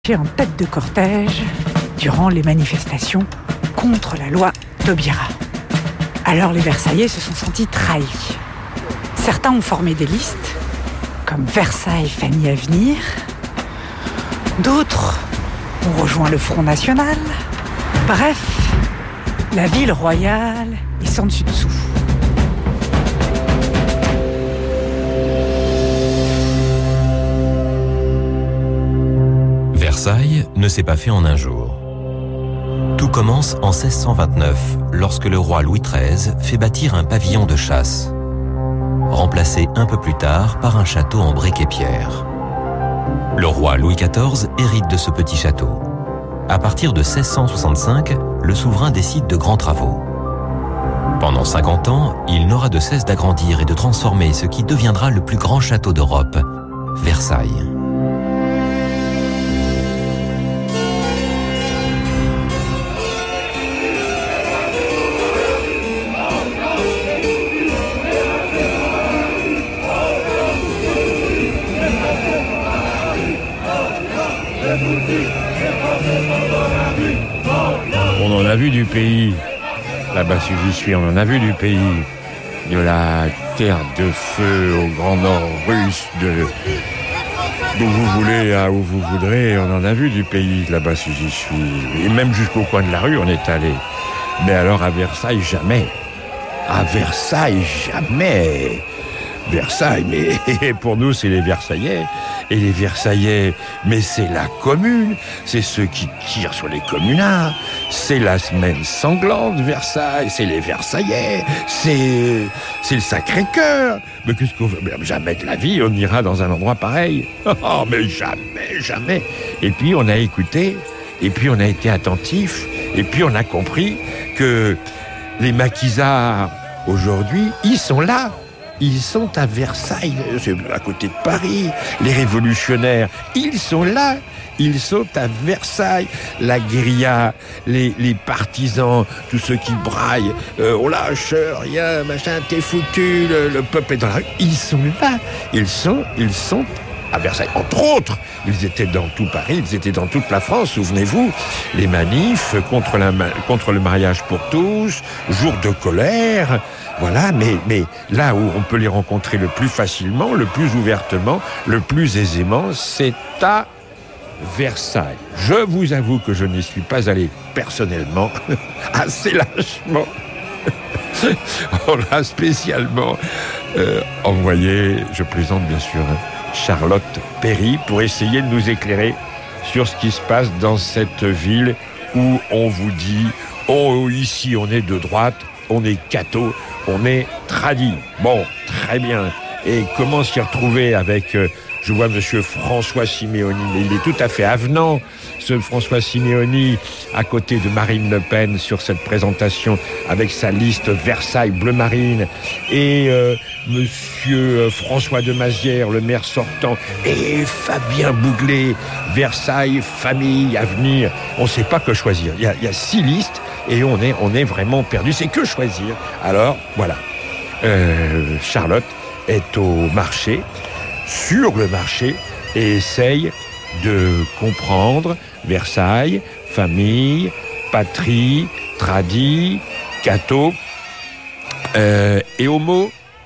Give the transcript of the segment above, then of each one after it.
en tête de cortège durant les manifestations contre la loi Taubira. Alors les Versaillais se sont sentis trahis. Certains ont formé des listes, comme Versailles Famille Avenir. D'autres ont rejoint le Front National. Bref, la ville royale est sans dessus dessous. Versailles ne s'est pas fait en un jour. Tout commence en 1629, lorsque le roi Louis XIII fait bâtir un pavillon de chasse, remplacé un peu plus tard par un château en briques et pierre. Le roi Louis XIV hérite de ce petit château. À partir de 1665, le souverain décide de grands travaux. Pendant 50 ans, il n'aura de cesse d'agrandir et de transformer ce qui deviendra le plus grand château d'Europe, Versailles. On en a vu du pays, là-bas si j'y suis, on en a vu du pays, de la terre de feu au grand nord russe, d'où vous voulez à où vous voudrez, on en a vu du pays, là-bas si j'y suis, et même jusqu'au coin de la rue on est allé. Mais alors à Versailles, jamais. À Versailles, jamais. Versailles, mais pour nous c'est les Versaillais. Et les Versaillais, mais c'est la commune, c'est ceux qui tirent sur les communards, c'est la semaine sanglante, Versailles, c'est les Versaillais, c'est le Sacré-Cœur. Mais qu'est-ce qu'on veut ? Jamais de la vie, on ira dans un endroit pareil. Oh, mais jamais, jamais. Et puis on a écouté, et puis on a été attentif, et puis on a compris que les maquisards, aujourd'hui, ils sont là. Ils sont à Versailles, c'est à côté de Paris. Les révolutionnaires, ils sont là. Ils sont à Versailles. La guérilla, les partisans, tous ceux qui braillent. On lâche rien, machin, t'es foutu, le peuple est dans la rue. Ils sont là. Ils sont à Versailles. Entre autres, ils étaient dans tout Paris, ils étaient dans toute la France, souvenez-vous. Les manifs contre le mariage pour tous, jour de colère. Voilà, mais là où on peut les rencontrer le plus facilement, le plus ouvertement, le plus aisément, c'est à Versailles. Je vous avoue que je n'y suis pas allé personnellement, assez lâchement. On a spécialement envoyé, je plaisante bien sûr, Charlotte Perry pour essayer de nous éclairer sur ce qui se passe dans cette ville où on vous dit « Oh, ici on est de droite, on est catho, on est tradi. » Bon, très bien. Et comment s'y retrouver avec... je vois monsieur François Simeoni, mais il est tout à fait avenant, ce François Simeoni, à côté de Marine Le Pen sur cette présentation avec sa liste Versailles bleu marine, et monsieur François de Mazières, le maire sortant, et Fabien Bouglet, Versailles, famille, avenir. On ne sait pas que choisir. Il y a 6 listes et on est vraiment perdu. C'est que choisir. Alors, voilà. Charlotte est au marché, sur le marché, et essaye de comprendre Versailles, famille, patrie, tradi, catho, et homo, non ?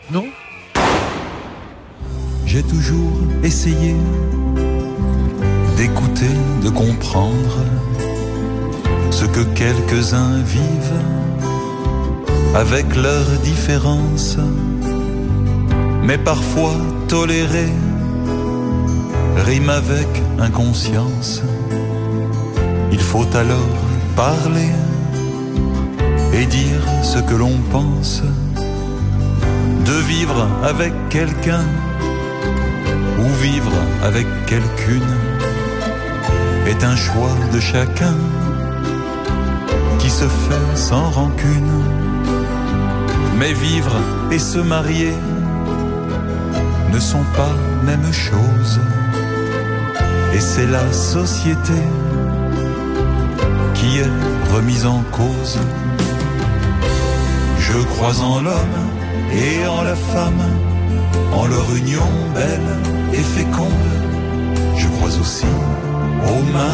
J'ai toujours essayé d'écouter, de comprendre ce que quelques-uns vivent avec leurs différences, mais parfois tolérer rime avec inconscience. Il faut alors parler et dire ce que l'on pense. De vivre avec quelqu'un ou vivre avec quelqu'une est un choix de chacun qui se fait sans rancune. Mais vivre et se marier ne sont pas même chose. Et c'est la société qui est remise en cause. Je crois en l'homme et en la femme, en leur union belle et féconde. Je crois aussi aux mains